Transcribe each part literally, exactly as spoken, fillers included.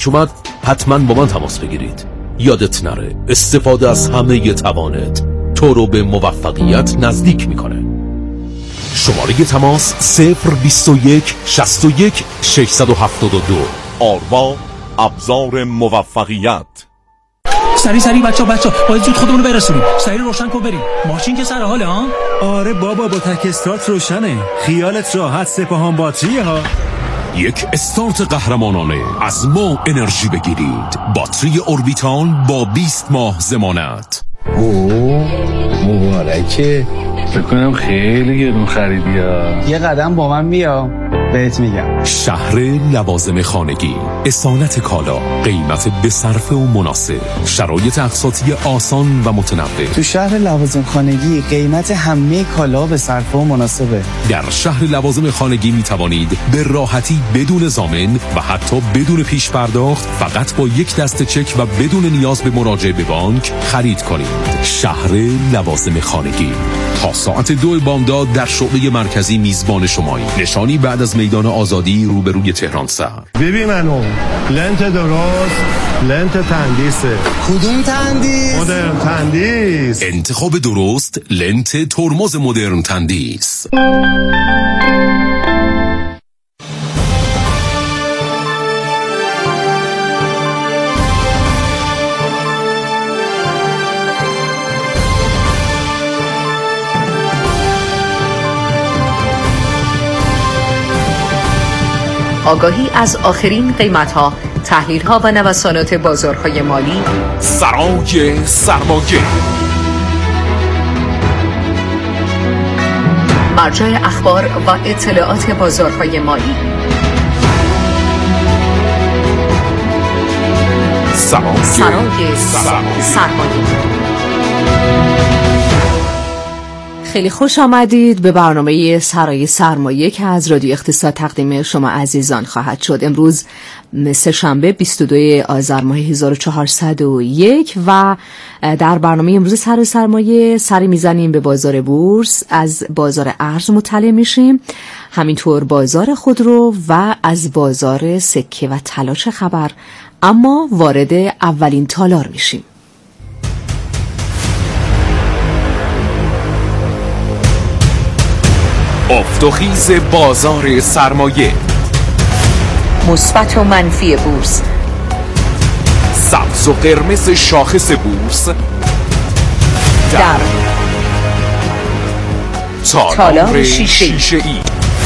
پیش اومد حتما با من تماس بگیرید. یادت نره استفاده از همه توانت تو رو به موفقیت نزدیک میکنه. شماره تماس صفر بیست و یک شصت و یک ششصد و هفتاد و دو. آروا، ابزار موفقیت. سری سری بچا بچا باید زود خودمون رو برسونیم. سری روشن کن بریم. ماشین که سر حاله ها؟ آره بابا با تک استارت روشنه. خیالت راحت، سپاهان باتریه ها. یک استارت قهرمانانه از ما انرژی بگیرید. باتری اوربیتال با بیست ماه ضمانت. اوه مبارکه. فکر کنم خیلی گرون خریدی ها. یه قدم با من بیا بهت میگم. شهر لوازم خانگی، اصالت کالا، قیمت به صرفه و مناسب، شرایط اقساطی آسان و متنوع. تو شهر لوازم خانگی قیمت همه کالا به صرفه و مناسبه. در شهر لوازم خانگی می توانید به راحتی بدون ضامن و حتی بدون پیش پرداخت فقط با یک دسته چک و بدون نیاز به مراجعه به بانک خرید کنید. شهر لوازم خانگی تا ساعت دو بامداد در شعبه مرکزی میزبان شمایی. نشانی بعد از میدان آزادی روبروی تهران سر. ببین منو لنت درست، لنت تندیسه. کدوم تندیس؟ مدرن تندیس. انتخاب درست، لنت ترمز مدرن تندیس. آگاهی از آخرین قیمت‌ها، تحلیل‌ها و نوسانات بازارهای مالی. سرای سرمایه، مرجع اخبار و اطلاعات بازارهای مالی. سرای سرای سرمایه. خیلی خوش آمدید به برنامه سرای سرمایه که از رادیو اقتصاد تقدیم شما عزیزان خواهد شد. امروز سه شنبه بیست و دوم آذر ماه هزار و چهارصد و یک و در برنامه امروز سرای سرمایه سری میزنیم به بازار بورس، از بازار ارز مطلع میشیم، همینطور بازار خودرو و از بازار سکه و طلا چه خبر، اما وارد اولین تالار میشیم. افت و خیز بازار سرمایه، مثبت و منفی بورس، سبز و قرمز شاخص بورس در تالار شیشه ای.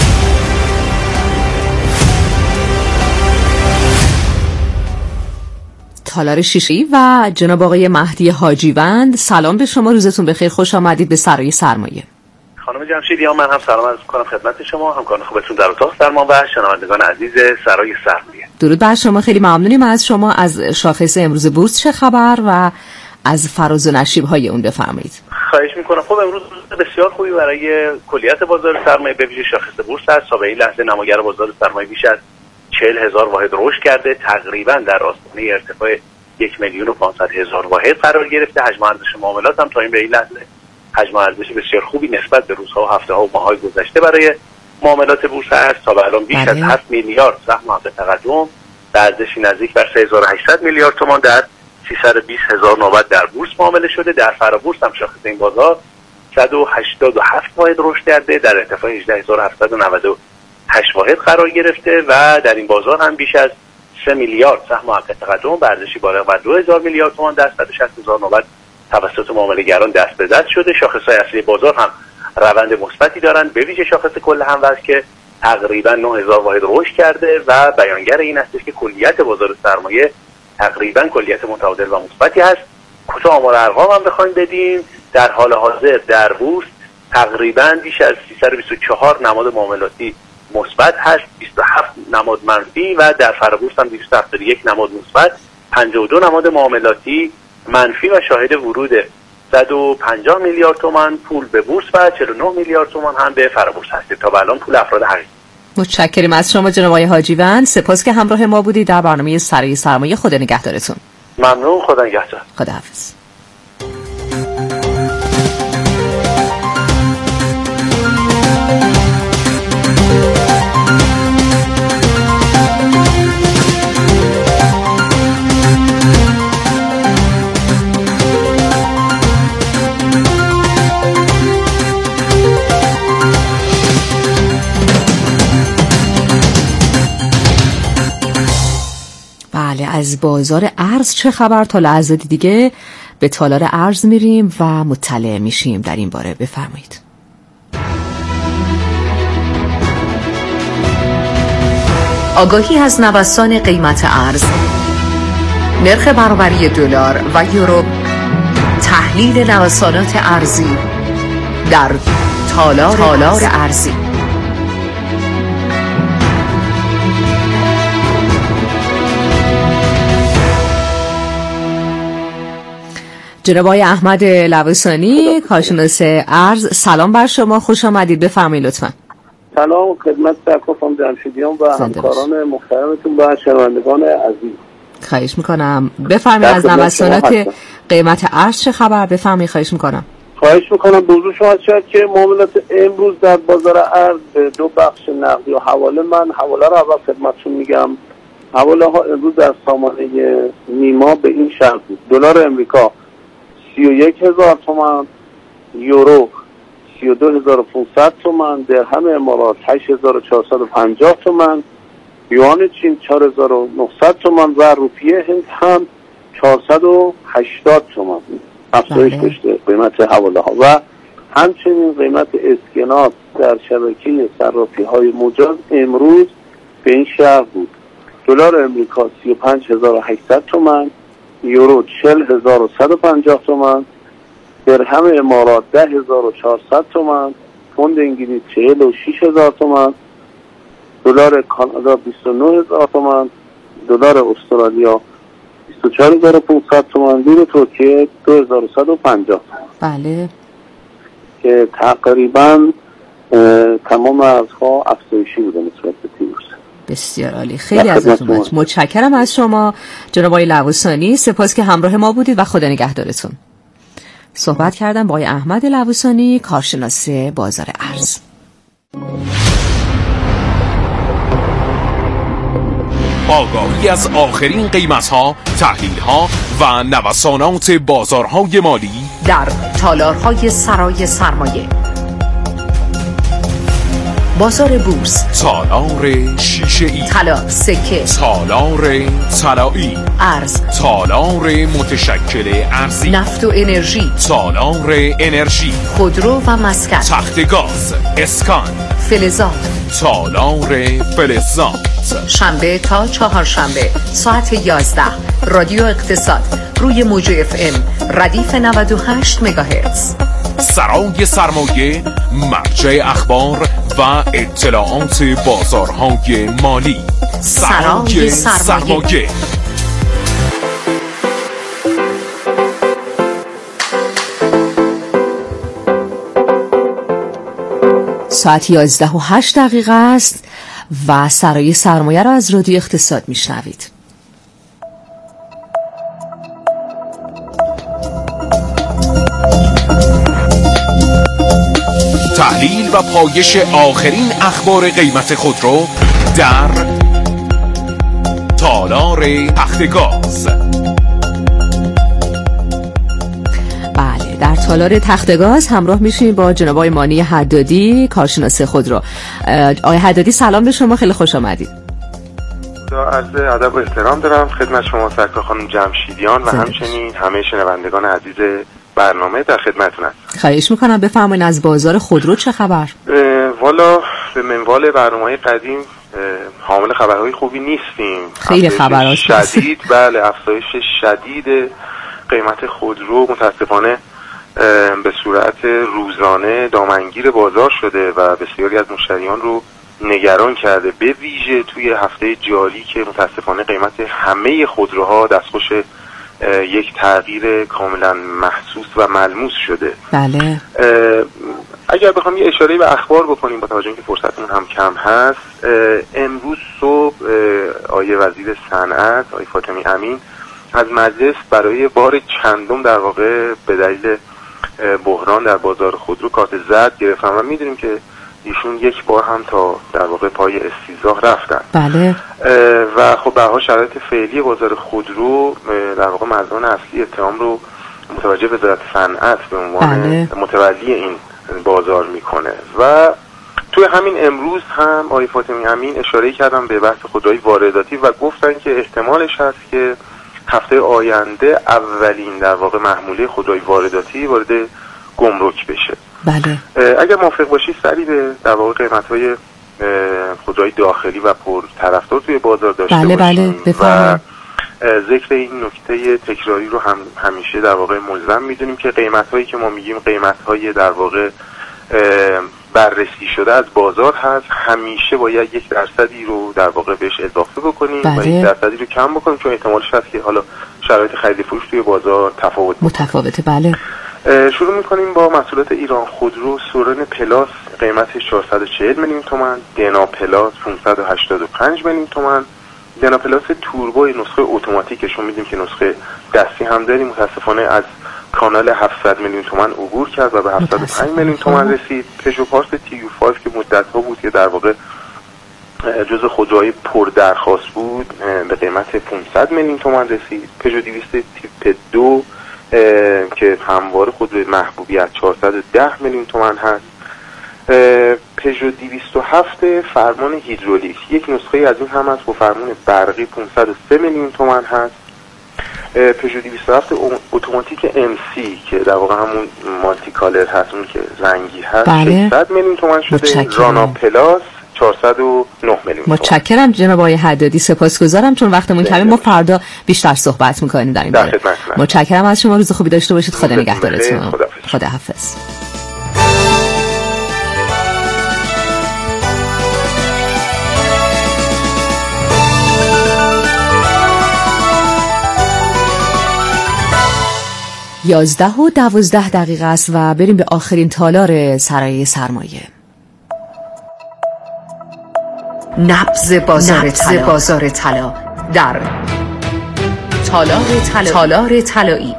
تالار شیشه‌ای و جناب آقای مهدی حاجیوند، سلام به شما، روزتون بخیر، خوش آمدید به سرای سرمایه. خانم جمشیدی ها، من هم سلام عرض می‌کنم خدمت شما، همکاران خوبتون در اتاق درمان و شنوندگان عزیز سرای سرمایه. درود بر شما، خیلی ممنونیم از شما. از شاخص امروز بورس چه خبر و از فراز و نشیب‌های اون بفرمایید. خواهش می‌کنم. خب امروز بسیار خوبی برای کلیت بازار سرمایه به ویژه شاخص بورس است. تا به این لحظه نماگر بازار سرمایه بیش از چهل هزار واحد رشد کرده، تقریباً در آستانه ارتفاع یک میلیون و پانصد هزار واحد قرار گرفته. حجم ارزش معاملات هم تا این به این لحظه حجم ارزشی بسیار خوبی نسبت به روزها و هفته‌ها و ماه‌های گذشته برای معاملات بورس است. تا به الان بیش بله. از هفت میلیارد سهم حق تقدم به ارزشی نزدیک بر سه هزار و هشتصد میلیارد تومان در سیصد و بیست هزار نوبت در بورس معامله شده. در فرابورس هم شاخص این بازار صد و هشتاد و هفت واحد رشد کرده، در ارتفاع هجده هزار و هفتصد و نود و هشت واحد قرار گرفته و در این بازار هم بیش از سه میلیارد سهم حق تقدم به ارزشی بالغ بر دو هزار میلیارد تومان در صد و شصت هزار نوبت توسط معامله‌گران دست به دست شده. شاخص‌های اصلی بازار هم روند مثبتی دارند، به ویژه شاخص کل هموزن که تقریباً نه هزار واحد رشد کرده و بیانگر این است که کلیت بازار سرمایه تقریباً کلیت متعادل و مثبتی است. کوتاه آمار ارقام هم بخوایم بدیم، در حال حاضر در بورس تقریباً بیش از سیصد و بیست و چهار نماد معاملاتی مثبت هست، بیست و هفت نماد منفی و در فرابورس هم دویست و هفتاد و یک نماد مثبت، پنجاه و دو نماد معاملاتی منفی و شاهد ورود صد و پنجاه میلیارد تومان پول به بورس و چهل و نه میلیارد تومان هم به فرابورس هست. تا الان پول افراد حقیقی. متشکریم از شما جناب آقای حاجیوند، سپاس که همراه ما بودید در برنامه سرای سرمایه. خدا نگهدارتون. ممنون، خدا نگهدار. خداحافظ. بله، از بازار ارز چه خبر؟ تا لحظاتی دیگه به تالار ارز میریم و مطلع میشیم در این باره. بفرمایید. آگاهی از نوسان قیمت ارز، نرخ برابری دلار و یورو، تحلیل نوسانات ارزی در تالار, تالار ارزی. جناب آقای احمد لواسانی، کارشناس ارز، سلام بر شما، خوش آمدید. بفرمایید لطفاً. سلام خدمت سرکار جمشیدیان و همکاران محترمتون و شنوندگان عزیز. خواهش میکنم بفرمایید از نوسانات قیمت ارز چه خبر؟ بفرمایید خواهش میکنم. خواهش میکنم بزرگ شما شد که معاملات امروز در بازار ارز به دو بخش نقدی و حواله، من حواله رو اول خدمتتون میگم. حواله ها امروز در سامانه نیما به این شرط بود: دلار امریکا سی و یک هزار تومان، یورو سی و دو هزار و پانصد تومان، درهم امارات هشت هزار و چهارصد و پنجاه تومان، یوان چین چهار هزار و نهصد تومان و روپیه هند هم چهارصد و هشتاد تومان افزایش داشته قیمت حواله ها. و همچنین قیمت اسکناس در شبکه صرافی های مجاز امروز به این شرط بود: دلار امریکا سی و پنج هزار و هشتصد تومان، یورو چهل هزار و صد و پنجاه تومان، درهم امارات ده هزار و چهارصد تومان، پوند انگلیس چهل و شش هزار تومان، دلار کانادا بیست و نه هزار تومان، دلار استرالیا بیست و چهار هزار و پانصد تومان، لیر ترکیه دو هزار و صد و پنجاه تومان. بله، که تقریبا تمام ارزها افزایشی بوده نسبت به دیروز. بسیار عالی، خیلی ازتون متشکرم از شما جناب آقای لواسانی. سپاس که همراه ما بودید و خدا نگهدارتون. صحبت کردم با آقای احمد لواسانی، کارشناس بازار ارز. آگاهی از آخرین قیمت‌ها، تحلیل‌ها و نوسانات بازارهای مالی در تالارهای سرای سرمایه، بازار بورس، تالار شیشه‌ای، طلا، سکه، تالار طلایی، ارز، تالار متشکل ارزی، نفت و انرژی، تالار انرژی، خودرو و مسکن، تخت گاز، اسکان، فلزات، تالار فلزات. شنبه تا چهارشنبه ساعت یازده رادیو اقتصاد روی موج اف ام ردیف نود و هشت مگاهرتز. سرای سرمایه، مرجع اخبار و اطلاعات بازارهای مالی. سرای سرمایه, سرمایه. ساعت یازده و هشت دقیقه است و سرای سرمایه را از رادیو اقتصاد میشنوید. تحلیل و پایش آخرین اخبار قیمت خودرو در تالار تخت گاز. بله، در تالار تخت گاز همراه میشیم با جناب آقای مانی حدادی، کارشناس خودرو. آقای حدادی سلام به شما، خیلی خوش آمدید. عرض ادب و احترام دارم خدمت شما سرکار خانم جمشیدیان و همچنین همه شنوندگان عزیز برنامه در خدمتتون هستم. خواهش میکنم بفرمایید از بازار خودرو چه خبر؟ والا به منوال برنامه‌های قدیم حامل خبرهای خوبی نیستیم. خیلی خبرات شدید، بله، افزایش شدید قیمت خودرو متاسفانه به صورت روزانه دامنگیر بازار شده و بسیاری از مشتریان رو نگران کرده، به ویژه توی هفته جاری که متاسفانه قیمت همه خودروها دستخوش یک تغییر کاملا محسوس و ملموس شده. بله. اگر بخوام یه اشاره به اخبار بکنیم با توجه اینکه فرصتمون هم کم هست، امروز صبح آقای وزیر صنعت آقای فاطمی امین از مجلس برای بار چندم در واقع به دلیل بحران در بازار خودرو کارت زرد گرفتن و میدونیم که ایشون یک بار هم تا در واقع پای استیضاح رفتن. بله. و خب به هر حال شرایط فعلی بازار خودرو در واقع مزنون اصلی اتهام رو متوجه وزارت صنعت به عنوان بله. متولی این بازار میکنه و توی همین امروز هم آقای فاطمی امین اشاره کردم به بحث خودروهای وارداتی و گفتن که احتمالش هست که هفته آینده اولین در واقع محموله خودروهای وارداتی وارد گمرک بشه. بله. اگر موافق باشی سری به در واقع قیمت‌های خودروهای داخلی و پرطرفدار توی بازار داشته بله باشیم. بله بفرمایید. و ذکر این نکته تکراری رو هم همیشه در واقع ملزم میدونیم که قیمت‌هایی که ما میگیم قیمت‌های در واقع بررسی شده از بازار هست، همیشه باید یک درصدی رو در واقع بهش اضافه بکنیم بله. و یک درصدی رو کم بکنیم، چون احتمالش هست که حالا شرایط خرید فروش توی بازار تفاوت متفاوته. بله. شروع میکنیم با محصولات ایران خودرو. سورن پلاس قیمتش چهارصد و چهل میلیون تومان، دنا پلاس پانصد و هشتاد و پنج میلیون تومان. دنا پلاس توربو نسخه اتوماتیکشون میدیم که نسخه دستی هم داریم، متاسفانه از کانال هفتصد میلیون تومان عبور کرد و به هفتاد و پنج میلیون تومان رسید. پژو پارس تی یو پنج که مدت‌ها بود که در واقع جزء خودروهای پر درخواست بود به قیمت پانصد میلیون تومان رسید. پژو دویست تیپ دو که همواره خودروی محبوبیت چهارصد و ده میلیون تومان هست. پژو دویست و هفت فرمان هیدرولیک یک نسخه از این هم هست با فرمان برقی پانصد و سه میلیون تومان هست. پژو دویست و هفت اتوماتیک ام سی که در واقع همون مالتی کالر هست، اون که رنگی هست، بله. ششصد میلیون تومان شده. متشکرم. رانا پلاس چهارصد و نه میلیون تومان. متشکرم جناب آقای حدادی، سپاسگزارم. چون وقتمون کمه ما فردا بیشتر صحبت می‌کنیم در این باره. متشکرم از شما، روز خوبی داشته باشید. خدا نگهدارتون. خدا حافظ. یازده و دوازده دقیقه است و بریم به آخرین تالار سرای سرمایه. نبض بازار طلا. بازار طلا در تالار طلا. تالار طلایی.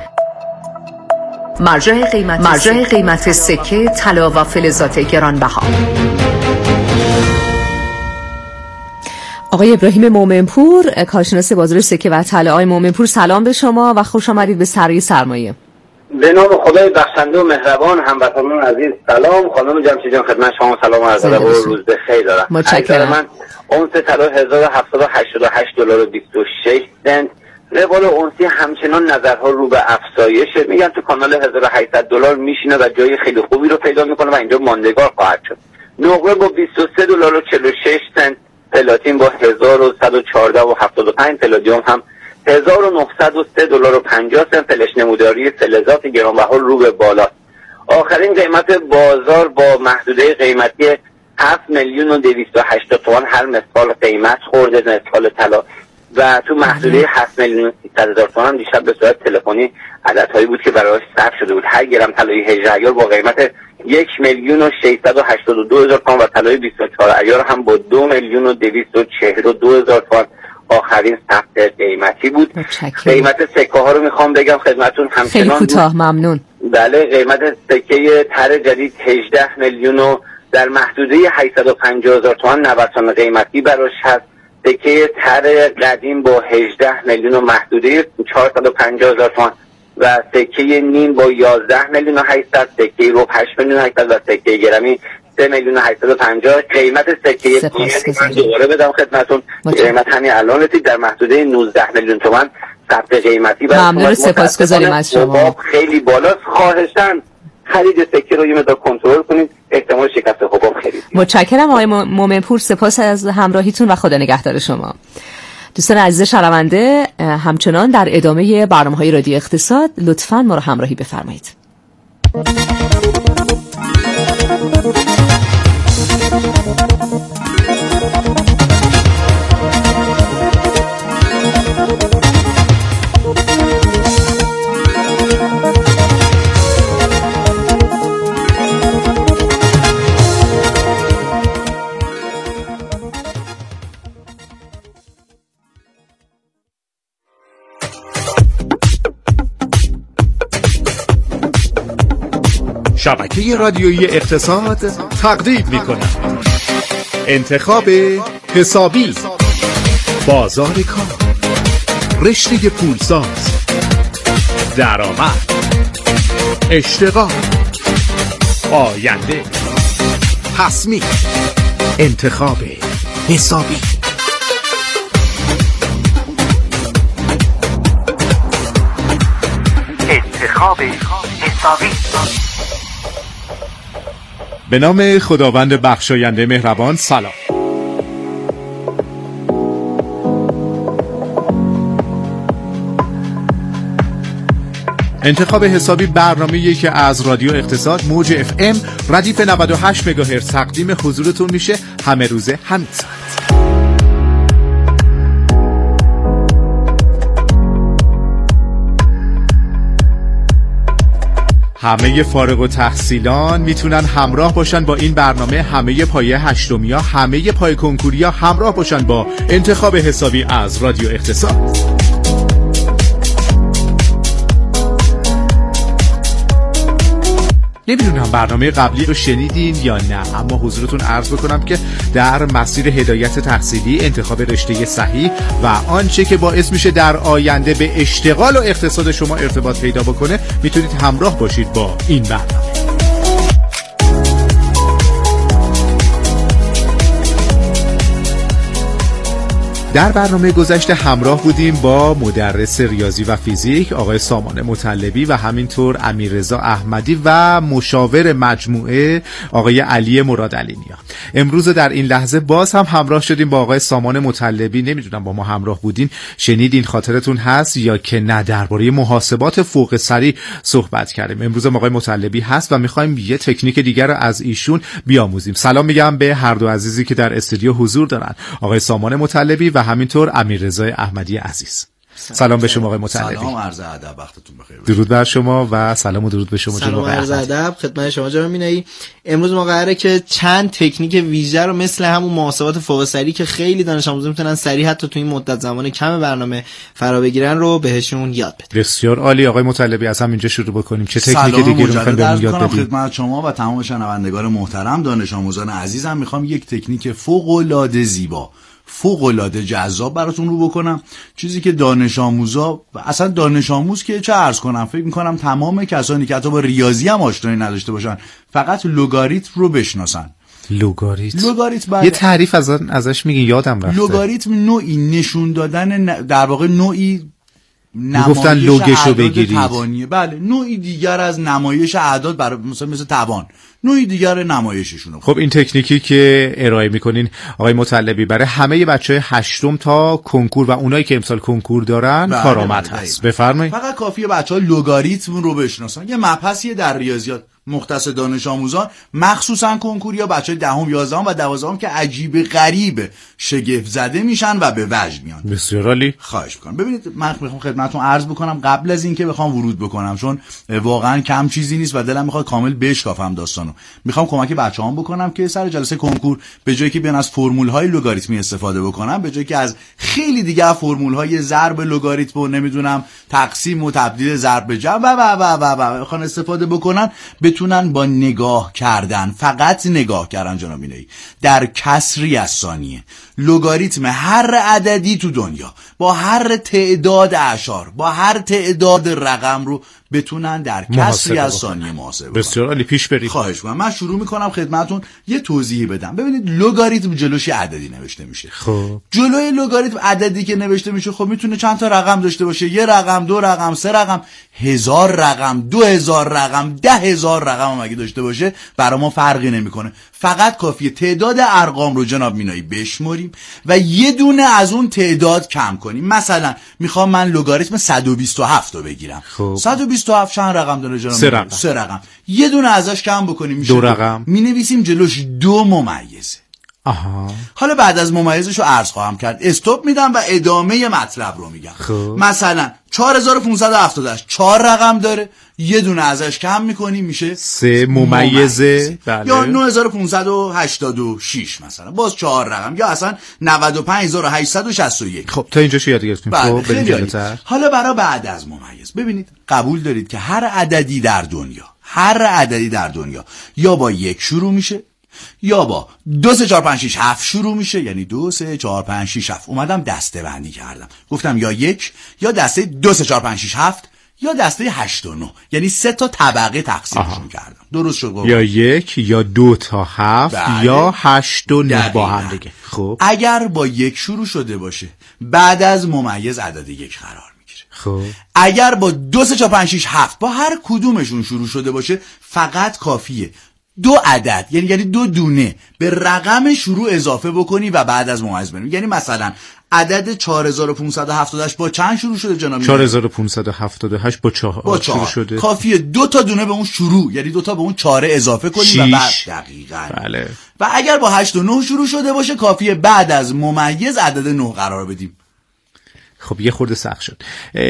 مرجع قیمت مرجع قیمت سکه طلا و فلزات گرانبها. آقای ابراهیم مومنپور، کارشناس بازار سکه و طلا. آقای مومنپور سلام به شما و خوش آمدید به سرای سرمایه. به نام خدای بخشنده و مهربان، هموطنان عزیز سلام. خانم جمشید جان خدمت شما سلام و عرض ادب و روز بخیر دارم. متشکرم. من اونس طلا هزار و هفتصد و هشتاد و هشت دلار و بیست و شش سنت. روال اونسی همچنان نظرها رو به افزایشه. میگن تو کانال هزار و هشتصد دلار میشینه و جای خیلی خوبی رو پیدا میکنه و اینجا ماندگار خواهد شد. نقره با بیست و سه دلار و چهل و شش سنت، پلاتین با هزار و صد و چهارده و هفتاد و پنج، پلادیوم هم هزار و نهصد و سه دلار و پنجاه سنت. فلش نموداری فلزات گرانبها رو به بالا. آخرین قیمت بازار با محدوده قیمتی هفت میلیون و دویست و هشتاد تومان هر مسقال قیمت خورده مسقال طلا و تو محدوده هفت میلیون و سیصد هزار تومان دیشب به صورت تلفنی عددهایی بود که برایش ثبت شده بود. هر گرم طلای هجده عیار با قیمت یک میلیون و ششصد و هشتاد و دو هزار تومان و طلای بیست و چهار عیار هم با دو میلیون و دویست و چهل و دو هزار تومان آخرین ثبت قیمتی بود. قیمت سکه ها رو میخوام بگم خدمتون همچنان خیلی کوتاه ممنون. بله، قیمت سکه تر جدید هجده میلیون و در محدوده هشتصد و پنجاه هزار تومان نوسان قیمتی براش هست. سکه تر قدیم با هجده میلیون و محدوده چهارصد و پنجاه هزار تومان و سکه نیم با یازده میلیون و هشتصد، سکه رو هشت میلیون و هشتصد و سکه گرمی سه میلیون و هشتصد و پنجاه. قیمت سکه من دوباره بدم خدمتون، قیمت همین الان رسید در محدوده نوزده میلیون تومان ثبت قیمتی. ممنون، سپاسگزاریم از شما. خیلی بالاست، خواهشاً خرید سکه رو یه مقدار کنترل کنید، احتمال شکست حباب خیلی. متشکرم آقای مومنپور، سپاس از همراهیتون و خدا نگهدار شما. دوستان عزیز شنونده، همچنان در ادامه برنامه‌های رادیو اقتصاد لطفاً ما رو همراهی بفرمایید. شبکه رادیویی اقتصاد تقدیم می‌کند انتخاب حسابی، بازار کار، رشته پولساز، درآمد، اشتغال، آینده، تصمیم، انتخاب حسابی. انتخاب حسابی. به نام خداوند بخشاینده مهربان. سلام. انتخاب حسابی برنامه‌ای که از رادیو اقتصاد موج اف ام ردیف نود و هشت مگاهرتز تقدیم حضورتون میشه، همه روزه همین ساعت. همه فارغ التحصیلان میتونن همراه باشن با این برنامه. همه پایه هشتمیا، همه پایه کنکوریا همراه باشن با انتخاب حسابی از رادیو اقتصاد. نمیدونم برنامه قبلی رو شنیدین یا نه، اما حضورتون عرض بکنم که در مسیر هدایت تحصیلی، انتخاب رشته صحیح و آنچه که باعث میشه در آینده به اشتغال و اقتصاد شما ارتباط پیدا بکنه، میتونید همراه باشید با این برنامه. در برنامه گذشته همراه بودیم با مدرس ریاضی و فیزیک آقای سامان مطلبی و همینطور امیررضا احمدی و مشاور مجموعه آقای علی مرادعلی نیا. امروز در این لحظه باز هم همراه شدیم با آقای سامان مطلبی. نمیدونم با ما همراه بودین، شنیدین، خاطرتون هست یا که نه، درباره محاسبات فوق سری صحبت کردیم. امروز آقای مطلبی هست و میخوایم یه تکنیک دیگر رو از ایشون بیاموزیم. سلام میگم به هر دو عزیزی که در استودیو حضور دارن، آقای سامان مطلبی و همینطور امیررضا احمدی عزیز. سلام به شما آقای مطلبی. سلام، عرض ادب، وقتتون بخیر. درود بر شما و سلام و درود به شما جناب آقای احمدی. سلام، عرض ادب خدمت شما جناب مینایی. امروز ما قراره که چند تکنیک ویژه رو مثل همون محاسبات فوق سری که خیلی دانش آموزا میتونن سریع حتی تو این مدت زمان کم برنامه فرا بگیرن رو بهشون یاد بدیم. بسیار عالی. آقای مطلبی از همینجا شروع بکنیم. چه تکنیک دیگه رو میخوایم بهمون یاد بدیم؟ خدمت شما و تمام شنوندگان محترم، دانش آموزان عزیزم، میخوام یک تکنیک فوق العاده زیبا، فوق العاده جذاب براتون رو بکنم. چیزی که دانش آموزا، اصلا دانش آموز که چه عرض کنم، فکر میکنم تمام کسانی که حتی با ریاضی هم آشنایی نداشته باشن فقط لوگاریتم رو بشناسن. لوگاریتم لوگاریتم بله. یه تعریف از ازش میگین، یادم رفته. لوگاریتم نوعی نشون دادن، در واقع نوعی گفتن لوگشو بگیرید. توانیه. بله، نوعی دیگر از نمایش اعداد، برای مثلا مثل توان، نوعی دیگر نمایششونه. خب این تکنیکی که ارائه میکنین آقای مطلبی برای همه بچهای هشتم تا کنکور و اونایی که امسال کنکور دارن بله کارآمد بله هست. بفرمایید. فقط کافیه بچه‌ها لوگاریتم رو بشناسن. یه مبحثیه در ریاضیات مختص دانش آموزان، مخصوصا کنکوریا، بچهای دهم، یازدهم و دوازدهم که عجیب غریب شگفت زده میشن و به وجد میان. بسیار عالی. خواهش میکنم. ببینید، من میخوام خدمتتون عرض بکنم قبل از اینکه بخوام ورود بکنم، چون واقعا کم چیزی نیست و دلم میخواد کامل بشکافم داستانو. میخوام کمک بچه‌هام بکنم که سر جلسه کنکور به جایی که بیان از فرمول‌های لوگاریتمی استفاده بکنن، به جایی که از خیلی دیگه فرمول‌های ضرب لوگاریتم و نمیدونم تقسیم و تبدیل ضرب به جمع و و و و بخوان استفاده بکنن، بتونن با نگاه کردن، فقط نگاه کردن جناب مینایی، در کسری از ثانیه لوگاریتم هر عددی تو دنیا با هر تعداد اعشار، با هر تعداد رقم رو بتونن در کسری از ثانیه محاسبه کنن. بسیار عالی، پیش برید. خواهش می‌کنم. من شروع می‌کنم خدمتتون یه توضیحی بدم. ببینید، لوگاریتم جلوش عددی نوشته میشه. خب جلوی لوگاریتم عددی که نوشته میشه، خب میتونه چند تا رقم داشته باشه، یه رقم، دو رقم، سه رقم، هزار رقم، دو هزار رقم، ده هزار رقم هم اگه داشته باشه برای ما فرقی نمیکنه. فقط کافیه تعداد ارقام رو جناب مینایی بشمریم و یه دونه از اون تعداد کم کنیم. مثلا میخوام من لوگاریتم صد و بیست و هفت رو بگیرم. خب صد و بیست و هفت چند رقم داره جناب؟ سه رقم. سه رقم. یه دونه ازش کم بکنیم میشه دو رقم. مینویسیم جلوش دو ممیزه. آها. حالا بعد از ممیزش رو عرض خواهم کرد، استوب میدم و ادامه مطلب رو میگم. خب. مثلا چهار هزار و پانصد و هفتاد و هشت چهار رقم داره، یه دونه ازش کم میکنیم میشه سه ممیزه. بله. یا نه هزار و پانصد و هشتاد و شش مثلا باز چهار رقم، یا اصلا نود و پنج هزار و هشتصد و شصت و یک. خب تا اینجا شو یاد گرفتیم. خب بریم جلوتر. حالا برای بعد از ممیز، ببینید قبول دارید که هر عددی در دنیا، هر عددی در دنیا یا با یک شروع میشه یا با دو سه چهار پنج شش هفت شروع میشه، یعنی دو سه چهار پنج شش هفت. اومدم دسته بندی کردم، گفتم یا یک یا دسته دو سه چهار پنج شش هفت یا دسته هشت و نه، یعنی سه تا طبقه تقسیمشون کردم. درست شد قربان؟ یا یک یا دو تا هفت بله. یا هشت و نه با هم دیگه. خب اگر با یک شروع شده باشه بعد از ممیز عدد یک قرار میگیره. خب اگر با دو سه چهار پنج شش هفت با هر کدومشون شروع شده باشه فقط کافیه دو عدد یعنی یعنی دو دونه به رقم شروع اضافه بکنی و بعد از ممیز بنویسی. یعنی مثلا عدد چهار هزار و پانصد و هفتاد و هشت با چند شروع شده جناب؟ چهار هزار و پانصد و هفتاد و هشت با چهار با شروع شده. کافیه دو تا دونه به اون شروع یعنی دو تا به اون چهار اضافه کنی شیش. و بعد دقیقاً بله. و اگر با هشت و نه شروع شده باشه کافیه بعد از ممیز عدد نه قرار بدیم. خب یه خورده سخت شد.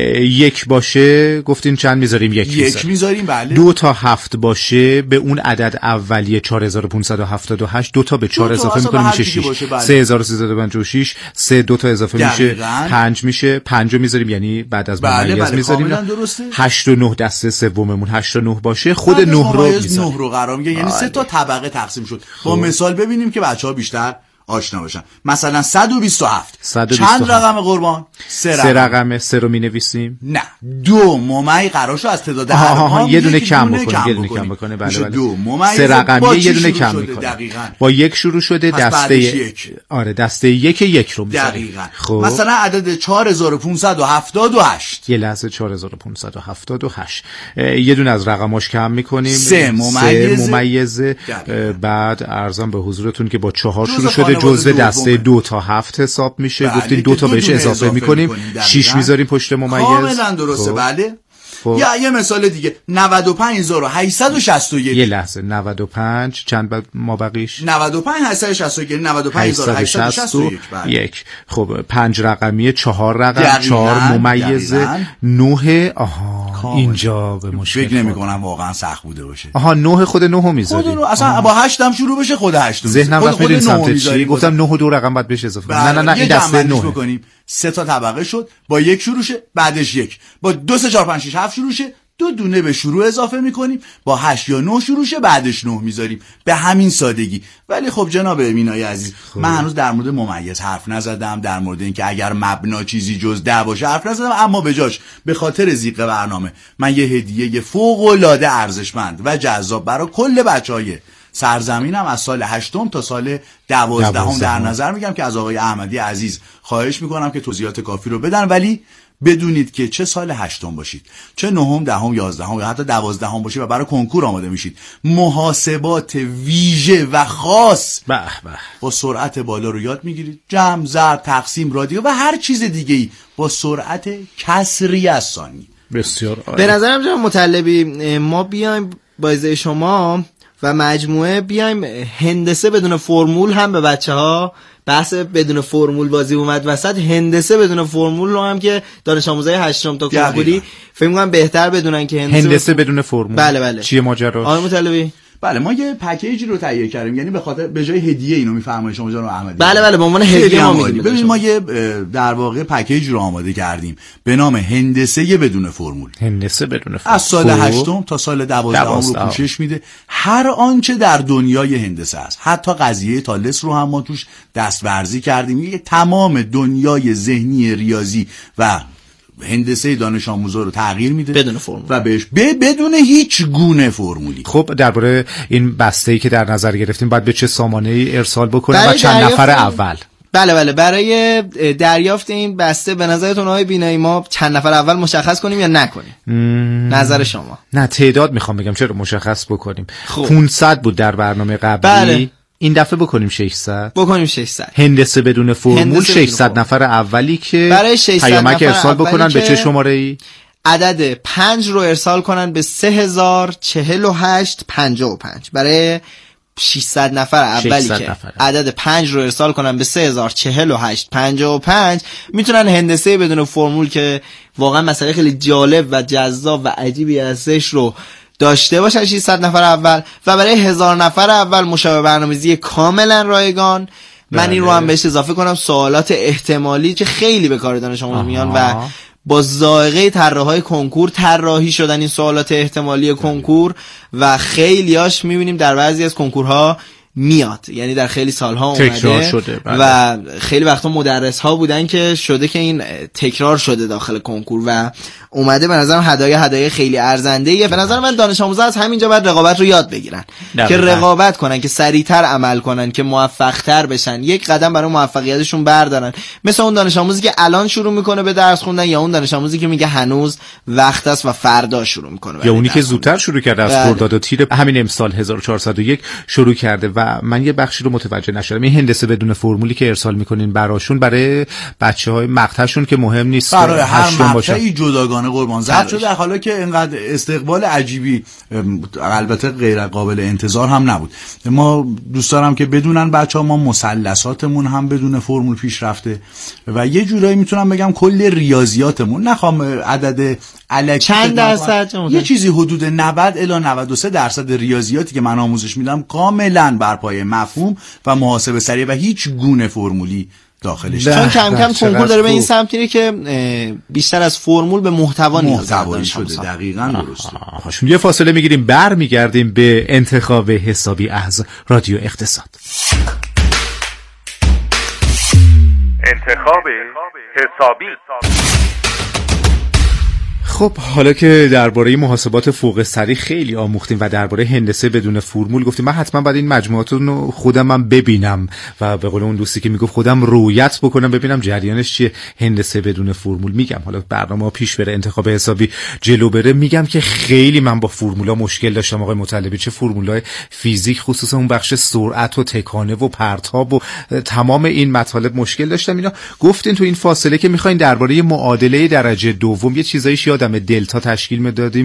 یک باشه گفتین چند میذاریم؟ یک یک میذاریم بله. دو تا هفت باشه به اون عدد اولیه چهار هزار و پانصد و هفتاد و هشت دو تا به چهار اضافه میکنیم میشه شش. بله. سه هزار و سیصد و پنجاه و شش سه دو تا اضافه دقیقاً. میشه پنج میشه. پنج میذاریم یعنی بعد از ممیز بله بله میذاریم. هشت و نه دسته سوممون هشت و نه باشه خود نه رو میذاریم. نه رو قرار میگه یعنی سه تا طبقه تقسیم شد. با مثال ببینیم که بچه‌ها بیشتر آشنا باشن. مثلا صد و بیست و هفت چند رقم قربان؟ سه رقم. سه رقمه. سه رو مینویسیم؟ نه دو ممی قرارشو از تعداد ارقام یه دونه کم بکنه. یه دونه کم بکنه. بله بله. دو ممی سه رقمی یه دونه کم میکنه. با یک شروع شده دسته یک. آره دسته یک یک رو میذاریم. دقیقاً. خب مثلا عدد چهار هزار و پانصد و هفتاد و هشت. یه لحظه چهار هزار و پانصد و هفتاد و هشت یه دونه از رقماش کم میکنیم. سه ممیز. ممیز. بعد ارزم به حضورتون که با چهار شروع شده جزء دسته دو تا هفت حساب میشه. بله. گفتین دو تا بهش اضافه, اضافه میکنیم. شش میذاریم پشت ممیز. کاملا درسته. خب. بله. خب. یا یه مثال دیگه نود و پنج هزار و هشتصد و شصت و یک. یه لحظه نود و پنج چند بعد ما بقیش؟ نود و پنج هزار و هشتصد و شصت و یک یعنی نود و پنج هزار و هشتصد و شصت و یک. یک. خب پنج رقمی چهار رقم چهار ممیز نه. آها کامل. اینجا به مشکل فکر نمی کنم واقعا سخت بوده باشه. آها نه خود نه رو میذاریم. اصلا آها. با هشت هم شروع بشه خود هشت. ذهنم وقت میرین سمت چی؟ گفتم نه و دو رقم بعد بهش اضافه. نه نه نه این دسته نه بکنیم. سه تا طبقه شد با یک شروع شه بعدش یک با دو سه چهار پنج شش هفت شروع شه دو دونه به شروع اضافه میکنیم با هشت یا نه شروع شه بعدش نه میذاریم به همین سادگی. ولی خب جناب امینای عزیز خب. من هنوز در مورد ممیز حرف نزدم، در مورد اینکه اگر مبنا چیزی جز ده باشه حرف نزدم، اما به جاش به خاطر زیق برنامه من یه هدیه فوق العاده ارزشمند و جذاب برای کل بچهای سرزمینم از سال هشتم تا سال دوازدهم در نظر میگم که از آقای احمدی عزیز خواهش میکنم که توضیحات کافی رو بدن. ولی بدونید که چه سال هشتم باشید، چه نهم، دهم، یازدهم یا حتی دوازدهم باشید و برای کنکور آماده میشید، محاسبات ویژه و خاص به به با سرعت بالا رو یاد میگیرید. جمع، ضرب، تقسیم، رادیو و هر چیز دیگه ای با سرعت کسری از ثانیه. بسیار عالی. به نظرم جناب مطلبی ما بیایم با ایده شما و مجموعه بیایم هندسه بدون فرمول هم به بچه‌ها، بحث بدون فرمول بازی اومد وسط، هندسه بدون فرمول رو هم که دانش آموزای هشتم تا کنکوری فکر می‌کنم بهتر بدونن که هندسه, هندسه بدون فرمول. بله بله. چیه ماجرا؟ آقای مطلبی بله ما یه پکیجی رو تهیه کردیم، یعنی به خاطر به جای هدیه اینو میفرمایید شما جناب احمدی. بله بله به عنوان هدیه ما میگیم. ببین ما یه در واقع پکیج رو آماده کردیم به نام هندسه بدون فرمول. هندسه بدون فرمول از سال هشتم تا سال دوازدهم رو پوشش میده. هر آنچه در دنیای هندسه است، حتی قضیه تالس رو هم ما توش دستورزی کردیم. یه تمام دنیای ذهنی ریاضی و هندسه دانش آموزا رو تغییر میده بدون فرمول و بهش ب... بدون هیچ گونه فرمولی. خب درباره این بسته‌ای که در نظر گرفتیم باید به چه سامانه‌ای ارسال بکنیم و چند نفر اول؟ بله بله برای دریافت این بسته به نظرتون آقای بینایی ما چند نفر اول مشخص کنیم یا نکنیم؟ مم... نظر شما؟ نه تعداد میخوام بگم چرا مشخص بکنیم. خب. پانصد بود در برنامه قبلی. بله. این دفعه بکنیم ششصد. بکنیم ششصد. هندسه بدون فرمول ششصد نفر اولی که برای ششصد پیامک ارسال بکنن به چه شماره ای؟ عدد پنج رو ارسال کنن به سه هزار چهل و هشت پنجاه و پنج. برای ششصد نفر اولی که نفر. عدد پنج رو ارسال کنن به سه هزار چهل و هشت پنجاه و پنج میتونن هندسه بدون فرمول که واقعا مسئله خیلی جالب و جذاب و عجیبی هستش رو داشته باشن ششصد نفر اول. و برای هزار نفر اول مشابه برنامه‌ریزی کاملا رایگان. من این رو هم بهش اضافه کنم سوالات احتمالی که خیلی به کار دانش آموز میان و با ذائقه طراحای کنکور طراحی شدن این سوالات احتمالی کنکور و خیلیاش میبینیم در بعضی از کنکورها میاد، یعنی در خیلی سالها اومده شده. بله. و خیلی وقتا مدرس ها بودن که شده که این تکرار شده داخل کنکور و اومده به نظرم هدایا هدایا خیلی ارزنده. به نظر من دانش آموزا از همینجا باید رقابت رو یاد بگیرن که رقابت کنن، که سریعتر عمل کنن، که موفق‌تر بشن، یک قدم برای موفقیتشون بردارن. مثل اون دانش آموزی که الان شروع میکنه به درس خوندن، یا اون دانش آموزی که میگه هنوز وقت است و فردا شروع میکنه، یا اونی که زودتر شروع کرده از خرداد و تیر همین امسال هزار و چهارصد و یک شروع کرده. و من یه بخشی رو متوجه نشدم، این هندسه بدون فرمولی که ارسال میکنین براشون، برای بچه‌های مقطعشون که مهم نیست برای هر مقطعی جداگانه قربان ضبط شده، حالا که اینقدر استقبال عجیبی البته غیر قابل انتظار هم نبود. ما دوست دارم که بدونن بچه‌ها ما مثلثاتمون هم بدون فرمول پیش رفته و یه جورایی میتونم بگم کل ریاضیاتمون، نخوام عدد الکی چند درصد، یه چیزی حدود نود الی نود و سه درصد ریاضیاتی که من آموزش میدم کاملا بر پایه مفهوم و محاسبه سریع و هیچ گونه فرمولی داخلش. چون کم کم کنکور داره به این سمت میره که بیشتر از فرمول به محتوا نیاز شده. دقیقاً درسته. یه فاصله میگیریم، برمیگردیم به انتخاب حسابی از رادیو اقتصاد. انتخاب حسابی. خب حالا که درباره محاسبات فوق سریع خیلی آموختیم و درباره هندسه بدون فرمول گفتیم، من حتما باید این مجموعات رو خودم هم ببینم و به قول اون دوستی که میگفت خودم رویت بکنم ببینم جریانش چیه. هندسه بدون فرمول میگم حالا برنامه پیش بره، انتخاب حسابی جلو بره، میگم که خیلی من با فرمولا مشکل داشتم آقای مطلبی، چه فرمولای فیزیک خصوصا اون بخش سرعت و تکانه و پرتاب و تمام این مطالب مشکل داشتم. اینا گفتین تو این فاصله که میخواین درباره معادله درجه دوم یه چیزایش یادم دلتا تشکیل میدادیم،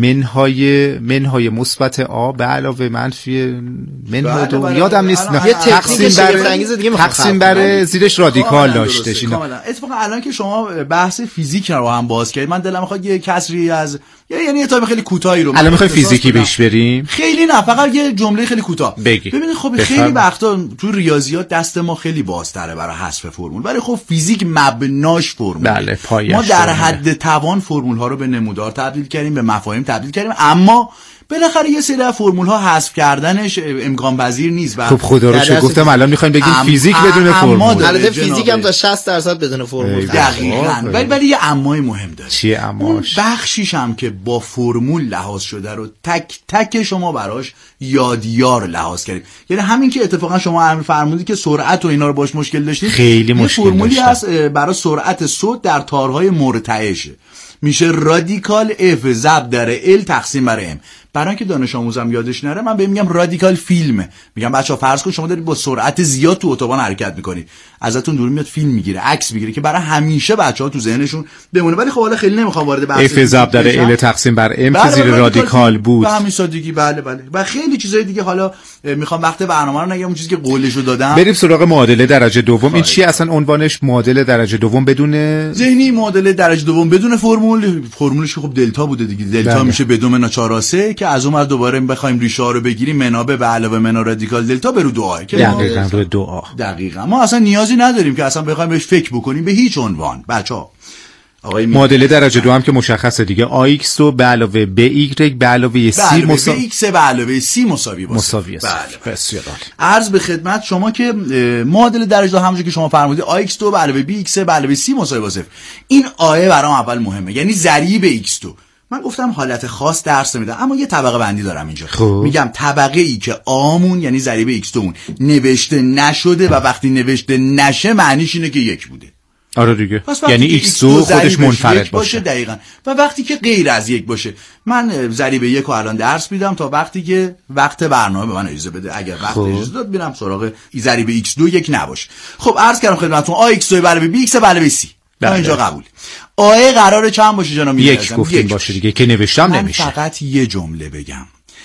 منهای منهای مثبت آ به علاوه منفی منهای دو، یادم نیست، یه تقسیم بر تقسیم بر زیرش رادیکال داشتش. اینا اتفاقا الان که شما بحث فیزیک رو هم باز کردید، من دلم میخواد یه کسری از یعنی یه تایپ خیلی کوتاهی رو الان میخوایم فیزیکی بهش بریم. خیلی نه، فقط یه جمله خیلی کوتاه ببینید. خب بفرم. خیلی وقتا تو ریاضیات دست ما خیلی بازتره برای حذف فرمول، ولی خب فیزیک مبناش فرمول. بله، ما در حد توان فرمول ها رو به نمودار تبدیل کردیم، به مفاهیم تبدیل کردیم، اما بالاخره یه سری از فرمول ها حذف کردنش امکان پذیر نیست. و خب خدا رو چه گفتم الان میخوایم بگیم ام فیزیک بدون فرمول. البته فیزیک هم تا شصت درصد بدون فرمول. دقیقاً. ولی ولی یه امای مهم داره. چیه اماش؟ بخشیش هم که با فرمول لحاظ شده رو تک تک شما براش یادیار لحاظ کردید. یعنی همین که اتفاقا شما امر فرمودید که سرعت و اینا رو باش مشکل داشتید، خیلی مشکل داشتید. فرمولی هست برای سرعت صوت در تارهای مرتعشه، میشه رادیکال اف ضرب در ال تقسیم بر ام. برای اینکه دانش آموزم یادش نره من بهم میگم رادیکال فیلم. میگم بچا فرض کن شما دارید با سرعت زیاد تو اتوبان حرکت میکنید، ازتون دور میاد فیلم میگیره، عکس میگیره که برای همیشه بچه‌ها تو ذهنشون بمونه. ولی خب حالا خیلی نمیخوام وارد بحث اف ضرب در ال تقسیم بر ام که زیر رادیکال بود. به همین سادگی. بله بله. و خیلی چیزای دیگه حالا میخوام وقت برنامه رو نگم، اون چیزی که قولشو دادم. بریم سراغ معادله درجه دوم. این چی اصلا عنوانش؟ معادله درجه دوم بدون ذهنی، معادله درجه دوم بدون فرمول. فرمولش خب دلتا بوده دیگه. دلتا بله. میشه بدون ناچاراسه که از اون دوباره بخوایم ریشه ها رو بگیریم، منابع به علاوه منا رادیکال دلتا به رو دو آ که دقیقاً رو دو آ. دقیقاً ما اصلا نیازی نداریم که اصلا بخوایم بهش فکر بکنیم به هیچ عنوان. بچه‌ها آقای معادله درجه دو هم که مشخصه دیگه، آx رو به علاوه b y به علاوه c مساوی x به علاوه c مساوی باشه. مساوی است. بله. بسیار عالی. عرض به خدمت شما که معادله درجه دو همونجوری که شما فرمودید آx دو به علاوه bx به علاوه c مساوی باشه. این آیه برام اول مهمه، یعنی ضریب x دو. من گفتم حالت خاص درس نمیدم، اما یه طبقه بندی دارم اینجا. خوب. میگم طبقه ای که آمون یعنی ضریب ایکس دو مون نوشته نشده و وقتی نوشته نشه معنیش اینه که یک بوده. آره دیگه، یعنی ایکس دو خودش منفرد باشه. باشه دقیقاً. و وقتی که غیر از یک باشه، من ضریب یک رو الان درس میدم تا وقتی که وقت برنامه به من اجازه بده. اگر وقت اجازه داد میرم سراغ ضریب ایکس دو یک نباشه. خب عرض کردم خدمتتون آ ایکس دو علاوه بی ایکس علاوه سی. تا اینجا قبول. آیه قراره چند باشه جناب میرزا؟ یک گفتیم باشه دیگه که نوشتم نمیشه. من فقط یه جمله بگم.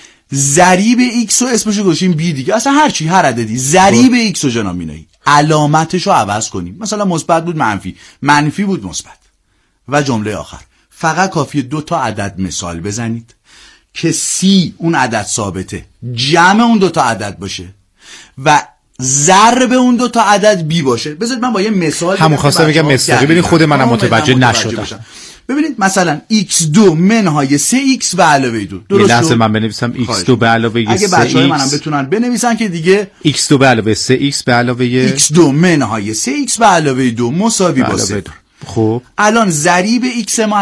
ضریب ایکس رو اسمشو گذاشتیم بی دیگه، اصلا هر چی هر عددی ضریب ایکس رو جناب مینایی علامتشو عوض کنیم. مثلا مثبت بود منفی، منفی بود مثبت. و جمله آخر فقط کافیه دو تا عدد مثال بزنید که سی اون عدد ثابته، جمع اون دو تا عدد باشه و ضرب اون دو تا عدد بی باشه. بذارید من با یه مثال همون خواستم بگم مثال ببینید خود منم متوجه نشدم. ببینید مثلا ایکس دو منهای سه ایکس به علاوه دو. درست؟ یه لحظه من بنویسم ایکس دو به علاوه سه ایکس. اگه بچه‌های منم بتونن بنویسن که دیگه ایکس دو به علاوه سه ایکس به علاوه ایکس دو منهای سه ایکس به علاوه دو مساوی با صفر. خب الان ضریب ایکس ما